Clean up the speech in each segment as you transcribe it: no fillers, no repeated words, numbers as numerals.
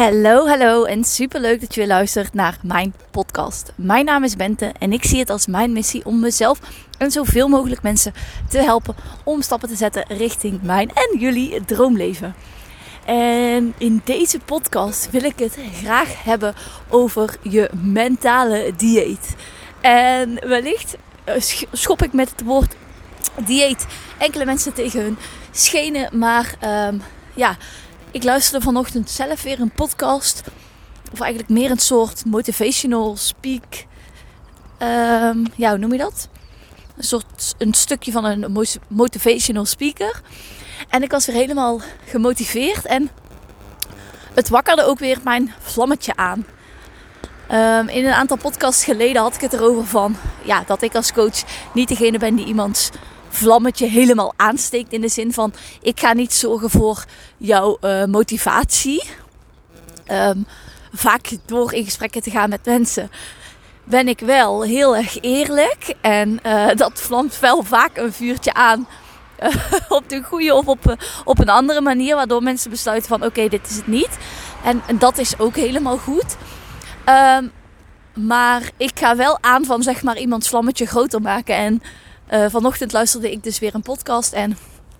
Hallo en superleuk dat je weer luistert naar mijn podcast. Mijn naam is Bente en ik zie het als mijn missie om mezelf en zoveel mogelijk mensen te helpen om stappen te zetten richting mijn en jullie droomleven. En in deze podcast wil ik het graag hebben over je mentale dieet. En wellicht schop ik met het woord dieet enkele mensen tegen hun schenen, maar ik luisterde vanochtend zelf weer een podcast. Of eigenlijk meer een soort motivational speak. Hoe noem je dat? Een stukje van een motivational speaker. En ik was weer helemaal gemotiveerd. En het wakkerde ook weer mijn vlammetje aan. In een aantal podcasts geleden had ik het erover van... Ja, dat ik als coach niet degene ben die iemands vlammetje helemaal aansteekt. In de zin van, ik ga niet zorgen voor jouw motivatie. Vaak door in gesprekken te gaan met mensen ben ik wel heel erg eerlijk. En dat vlamt wel vaak een vuurtje aan. Op de goede of op een andere manier. Waardoor mensen besluiten van oké, dit is het niet. En dat is ook helemaal goed. Maar ik ga wel aan van zeg maar iemands vlammetje groter maken. En vanochtend luisterde ik dus weer een podcast. En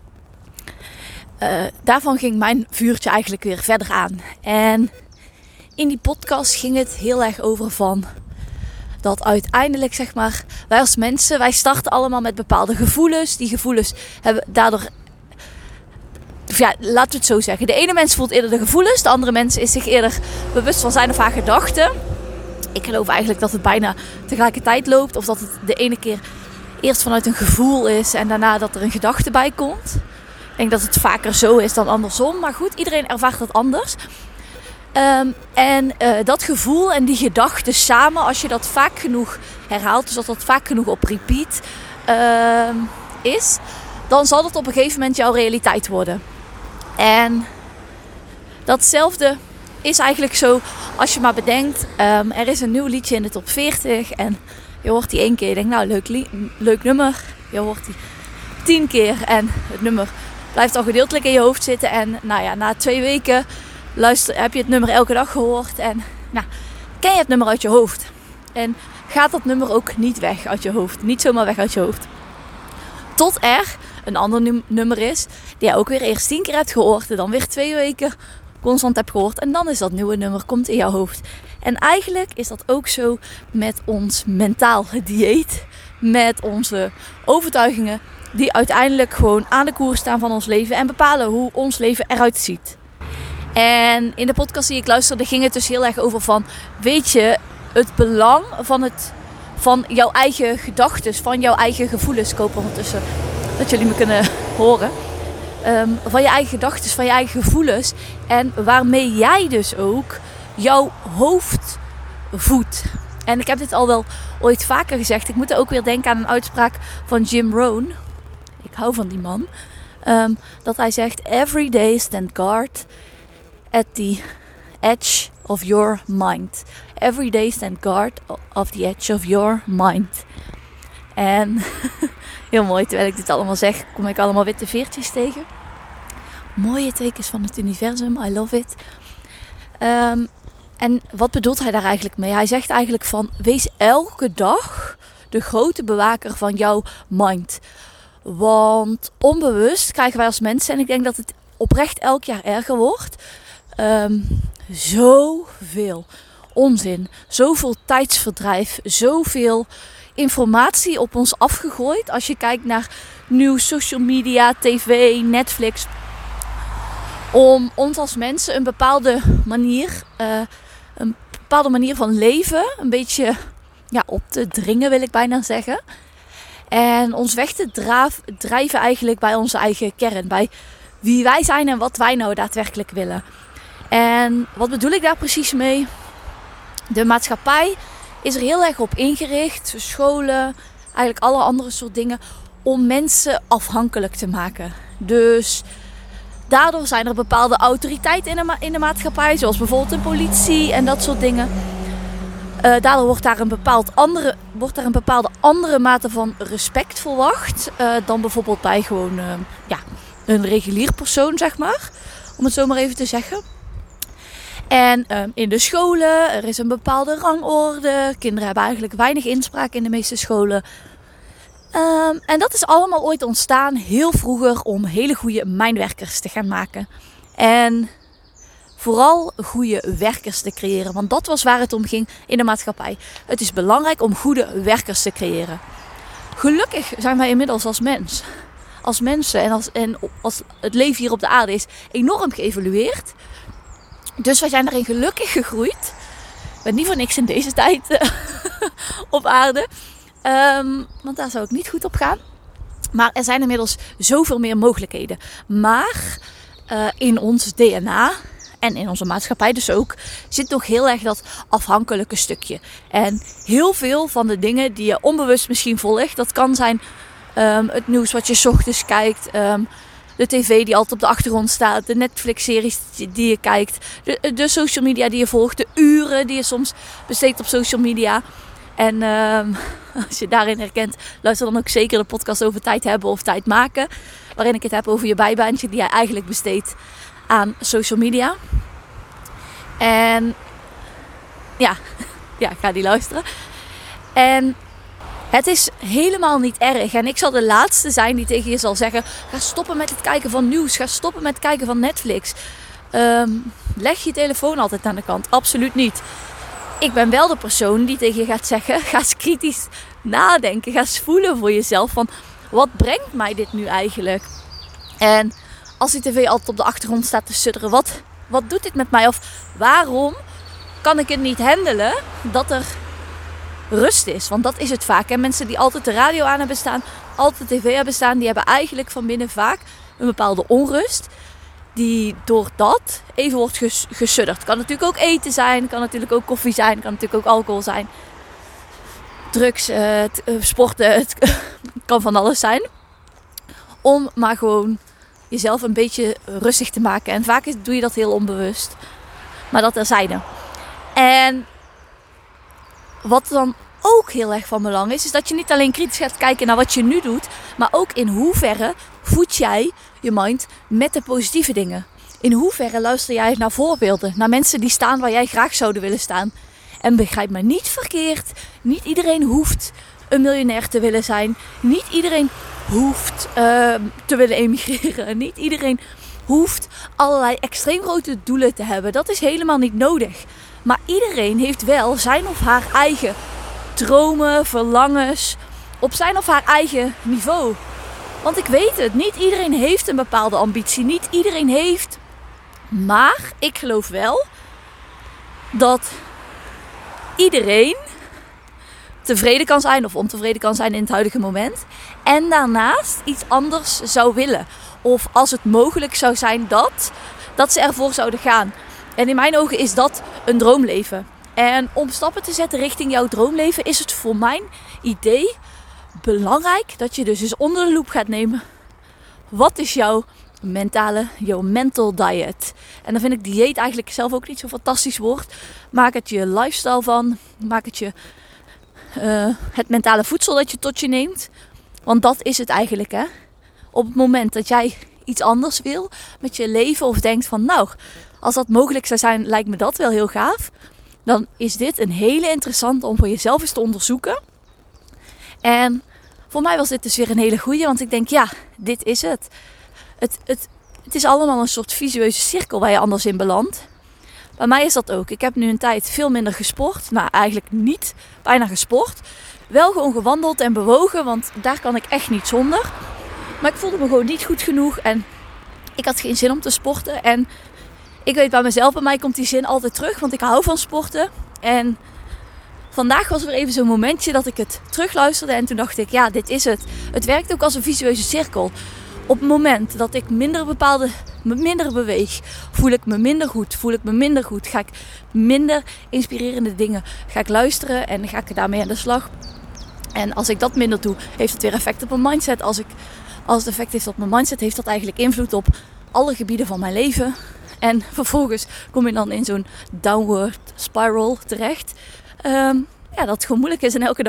daarvan ging mijn vuurtje eigenlijk weer verder aan. En in die podcast ging het heel erg over van... Dat uiteindelijk zeg maar... Wij als mensen, wij starten allemaal met bepaalde gevoelens. Die gevoelens hebben daardoor... laten we het zo zeggen. De ene mens voelt eerder de gevoelens. De andere mens is zich eerder bewust van zijn of haar gedachten. Ik geloof eigenlijk dat het bijna tegelijkertijd loopt. Of dat het de ene keer eerst vanuit een gevoel is. En daarna dat er een gedachte bij komt. Ik denk dat het vaker zo is dan andersom. Maar goed, iedereen ervaart dat anders. Dat gevoel en die gedachten samen, als je dat vaak genoeg herhaalt, dus dat vaak genoeg op repeat is, dan zal dat op een gegeven moment jouw realiteit worden. En datzelfde is eigenlijk zo als je maar bedenkt, er is een nieuw liedje in de top 40 en je hoort die 1 keer, je denkt nou leuk nummer, je hoort die 10 keer en het nummer blijft al gedeeltelijk in je hoofd zitten en na 2 weken heb je het nummer elke dag gehoord en ken je het nummer uit je hoofd. En gaat dat nummer ook niet weg uit je hoofd. Niet zomaar weg uit je hoofd. Tot er een ander nummer is die je ook weer eerst 10 keer hebt gehoord. En dan weer 2 weken constant hebt gehoord. En dan is dat nieuwe nummer, komt in jouw hoofd. En eigenlijk is dat ook zo met ons mentaal dieet. Met onze overtuigingen die uiteindelijk gewoon aan de koers staan van ons leven. En bepalen hoe ons leven eruit ziet. En in de podcast die ik luisterde ging het dus heel erg over van... Weet je, het belang van jouw eigen gedachten, van jouw eigen gevoelens. Ik hoop ondertussen dat jullie me kunnen horen. Van je eigen gedachten, van je eigen gevoelens. En waarmee jij dus ook jouw hoofd voedt. En ik heb dit al wel ooit vaker gezegd. Ik moet er ook weer denken aan een uitspraak van Jim Rohn. Ik hou van die man. Dat hij zegt, every day stand guard at the edge of your mind. Every day stand guard of the edge of your mind. En heel mooi, terwijl ik dit allemaal zeg, kom ik allemaal witte veertjes tegen. Mooie tekens van het universum, I love it. En wat bedoelt hij daar eigenlijk mee? Hij zegt eigenlijk van, wees elke dag de grote bewaker van jouw mind. Want onbewust krijgen wij als mensen, en ik denk dat het oprecht elk jaar erger wordt... Zoveel onzin, zoveel tijdsverdrijf, zoveel informatie op ons afgegooid. Als je kijkt naar nieuws, social media, tv, Netflix. Om ons als mensen een bepaalde manier van leven een beetje op te dringen, wil ik bijna zeggen. En ons weg te drijven eigenlijk bij onze eigen kern. Bij wie wij zijn en wat wij nou daadwerkelijk willen. En wat bedoel ik daar precies mee? De maatschappij is er heel erg op ingericht. Scholen, eigenlijk alle andere soort dingen. Om mensen afhankelijk te maken. Dus daardoor zijn er bepaalde autoriteiten in de maatschappij. Zoals bijvoorbeeld de politie en dat soort dingen. Daardoor wordt daar een bepaalde andere mate van respect verwacht. Dan bijvoorbeeld bij gewoon een regulier persoon, zeg maar. Om het zo maar even te zeggen. En in de scholen, er is een bepaalde rangorde. Kinderen hebben eigenlijk weinig inspraak in de meeste scholen. En dat is allemaal ooit ontstaan heel vroeger om hele goede mijnwerkers te gaan maken. En vooral goede werkers te creëren. Want dat was waar het om ging in de maatschappij. Het is belangrijk om goede werkers te creëren. Gelukkig zijn wij inmiddels als mensen en als het leven hier op de aarde is enorm geëvolueerd. Dus wij zijn daarin gelukkig gegroeid. Ik ben niet voor niks in deze tijd op aarde. Want daar zou ik niet goed op gaan. Maar er zijn inmiddels zoveel meer mogelijkheden. Maar in ons DNA en in onze maatschappij dus ook zit nog heel erg dat afhankelijke stukje. En heel veel van de dingen die je onbewust misschien volgt. Dat kan zijn het nieuws wat je 's ochtends kijkt. De tv die altijd op de achtergrond staat. De Netflix-series die je kijkt. De social media die je volgt. De uren die je soms besteedt op social media. En als je daarin herkent, luister dan ook zeker de podcast over tijd hebben of tijd maken. Waarin ik het heb over je bijbaantje die jij eigenlijk besteedt aan social media. En ja, ga die luisteren. En het is helemaal niet erg. En ik zal de laatste zijn die tegen je zal zeggen: ga stoppen met het kijken van nieuws. Ga stoppen met het kijken van Netflix. Leg je telefoon altijd aan de kant. Absoluut niet. Ik ben wel de persoon die tegen je gaat zeggen: ga eens kritisch nadenken. Ga eens voelen voor jezelf van: wat brengt mij dit nu eigenlijk? En als die tv altijd op de achtergrond staat te sudderen, wat doet dit met mij? Of waarom kan ik het niet handelen dat er rust is? Want dat is het vaak. Hè? Mensen die altijd de radio aan hebben staan, altijd de tv hebben staan, die hebben eigenlijk van binnen vaak een bepaalde onrust. Die door dat even wordt gesudderd. Het kan natuurlijk ook eten zijn, kan natuurlijk ook koffie zijn, kan natuurlijk ook alcohol zijn. Drugs, sporten, het kan van alles zijn. Om maar gewoon jezelf een beetje rustig te maken. En vaak doe je dat heel onbewust. Maar dat terzijde. En wat dan ook heel erg van belang is dat je niet alleen kritisch gaat kijken naar wat je nu doet, maar ook in hoeverre voed jij je mind met de positieve dingen. In hoeverre luister jij naar voorbeelden, naar mensen die staan waar jij graag zouden willen staan. En begrijp me niet verkeerd, niet iedereen hoeft een miljonair te willen zijn. Niet iedereen hoeft te willen emigreren. Niet iedereen hoeft allerlei extreem grote doelen te hebben. Dat is helemaal niet nodig. Maar iedereen heeft wel zijn of haar eigen dromen, verlangens, op zijn of haar eigen niveau. Want ik weet het, niet iedereen heeft een bepaalde ambitie. Niet iedereen heeft. Maar ik geloof wel dat iedereen tevreden kan zijn of ontevreden kan zijn in het huidige moment. En daarnaast iets anders zou willen. Of als het mogelijk zou zijn dat ze ervoor zouden gaan. En in mijn ogen is dat een droomleven. En om stappen te zetten richting jouw droomleven is het voor mijn idee belangrijk dat je dus eens onder de loep gaat nemen. Wat is jouw mental diet? En dan vind ik dieet eigenlijk zelf ook niet zo'n fantastisch woord. Maak het je lifestyle van. Maak het je het mentale voedsel dat je tot je neemt. Want dat is het eigenlijk, hè. Op het moment dat jij iets anders wil met je leven of denkt van nou, als dat mogelijk zou zijn, lijkt me dat wel heel gaaf. Dan is dit een hele interessante om voor jezelf eens te onderzoeken. En voor mij was dit dus weer een hele goeie, want ik denk ja, dit is het. Het is allemaal een soort visueuze cirkel waar je anders in belandt. Bij mij is dat ook. Ik heb nu een tijd veel minder gesport. Nou, eigenlijk niet bijna gesport. Wel gewoon gewandeld en bewogen, want daar kan ik echt niet zonder. Maar ik voelde me gewoon niet goed genoeg en ik had geen zin om te sporten. En ik weet bij mij komt die zin altijd terug, want ik hou van sporten. En vandaag was er even zo'n momentje dat ik het terugluisterde en toen dacht ik, ja, dit is het. Het werkt ook als een visueuze cirkel. Op het moment dat ik minder beweeg, voel ik me minder goed. Ga ik minder inspirerende dingen luisteren en ga ik daarmee aan de slag. En als ik dat minder doe, heeft het weer effect op mijn mindset. Als het effect heeft op mijn mindset, heeft dat eigenlijk invloed op alle gebieden van mijn leven. En vervolgens kom je dan in zo'n downward spiral terecht. Dat het gewoon moeilijk is en elke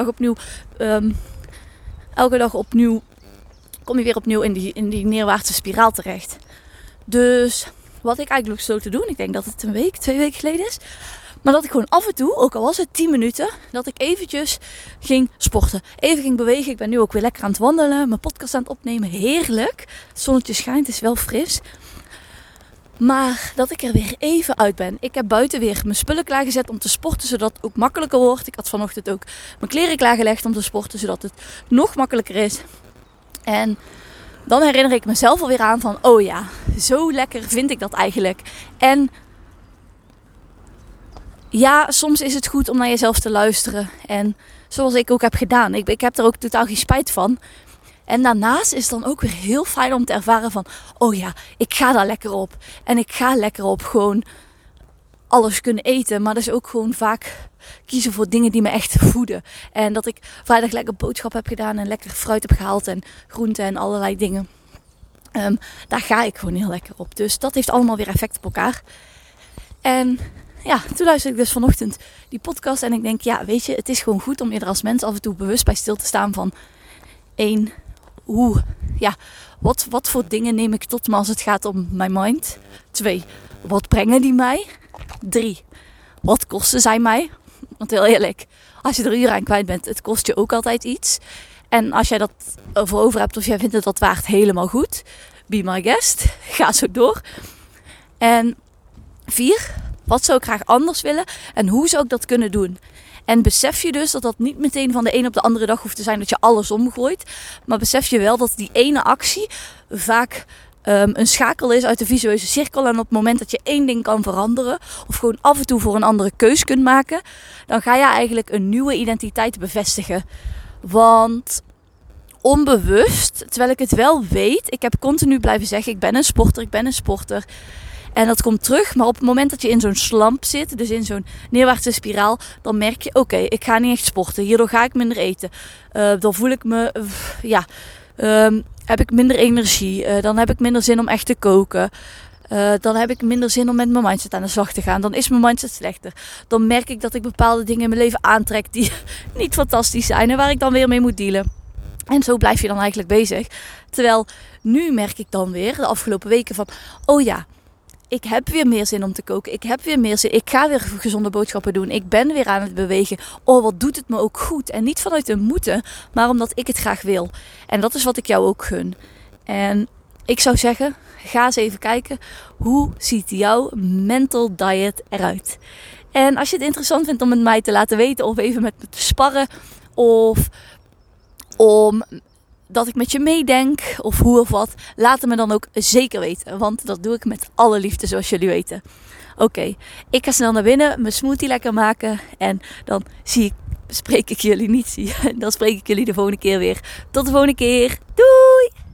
dag opnieuw kom je weer opnieuw in die neerwaartse spiraal terecht. Dus wat ik eigenlijk besloten te doen, ik denk dat het 2 weken geleden is. Maar dat ik gewoon af en toe, ook al was het 10 minuten, dat ik eventjes ging sporten. Even ging bewegen. Ik ben nu ook weer lekker aan het wandelen. Mijn podcast aan het opnemen. Heerlijk. Het zonnetje schijnt, het is wel fris. Maar dat ik er weer even uit ben. Ik heb buiten weer mijn spullen klaargezet om te sporten, zodat het ook makkelijker wordt. Ik had vanochtend ook mijn kleren klaargelegd om te sporten, zodat het nog makkelijker is. En dan herinner ik mezelf alweer aan van, oh ja, zo lekker vind ik dat eigenlijk. En ja, soms is het goed om naar jezelf te luisteren. En zoals ik ook heb gedaan. Ik heb er ook totaal geen spijt van. En daarnaast is het dan ook weer heel fijn om te ervaren van, oh ja, ik ga daar lekker op. En ik ga lekker op gewoon alles kunnen eten. Maar dus ook gewoon vaak kiezen voor dingen die me echt voeden. En dat ik vrijdag lekker boodschap heb gedaan en lekker fruit heb gehaald en groenten en allerlei dingen. Daar ga ik gewoon heel lekker op. Dus dat heeft allemaal weer effect op elkaar. En ja, toen luisterde ik dus vanochtend die podcast en ik denk, ja, weet je, het is gewoon goed om je er als mens af en toe bewust bij stil te staan van 1, wat voor dingen neem ik tot me als het gaat om mijn mind? 2, wat brengen die mij? 3, wat kosten zij mij? Want heel eerlijk, als je er uren aan kwijt bent, het kost je ook altijd iets. En als jij dat voor over hebt of jij vindt het dat waard, helemaal goed. Be my guest. Ga zo door. En 4, wat zou ik graag anders willen en hoe zou ik dat kunnen doen? En besef je dus dat dat niet meteen van de een op de andere dag hoeft te zijn dat je alles omgooit. Maar besef je wel dat die ene actie vaak een schakel is uit de visueuze cirkel. En op het moment dat je 1 ding kan veranderen of gewoon af en toe voor een andere keus kunt maken, dan ga je eigenlijk een nieuwe identiteit bevestigen. Want onbewust, terwijl ik het wel weet, ik heb continu blijven zeggen, ik ben een sporter. En dat komt terug, maar op het moment dat je in zo'n slump zit, dus in zo'n neerwaartse spiraal, dan merk je, oké, ik ga niet echt sporten. Hierdoor ga ik minder eten. Dan voel ik me, heb ik minder energie. Dan heb ik minder zin om echt te koken. Dan heb ik minder zin om met mijn mindset aan de slag te gaan. Dan is mijn mindset slechter. Dan merk ik dat ik bepaalde dingen in mijn leven aantrek die niet fantastisch zijn en waar ik dan weer mee moet dealen. En zo blijf je dan eigenlijk bezig. Terwijl nu merk ik dan weer, de afgelopen weken van, oh ja, ik heb weer meer zin om te koken. Ik heb weer meer zin. Ik ga weer gezonde boodschappen doen. Ik ben weer aan het bewegen. Oh, wat doet het me ook goed. En niet vanuit een moeten, maar omdat ik het graag wil. En dat is wat ik jou ook gun. En ik zou zeggen, ga eens even kijken. Hoe ziet jouw mental diet eruit? En als je het interessant vindt om met mij te laten weten, of even met me te sparren, of om dat ik met je meedenk of hoe of wat, laat het me dan ook zeker weten. Want dat doe ik met alle liefde, zoals jullie weten. Oké, ik ga snel naar binnen, mijn smoothie lekker maken en dan spreek ik jullie de volgende keer weer. Tot de volgende keer.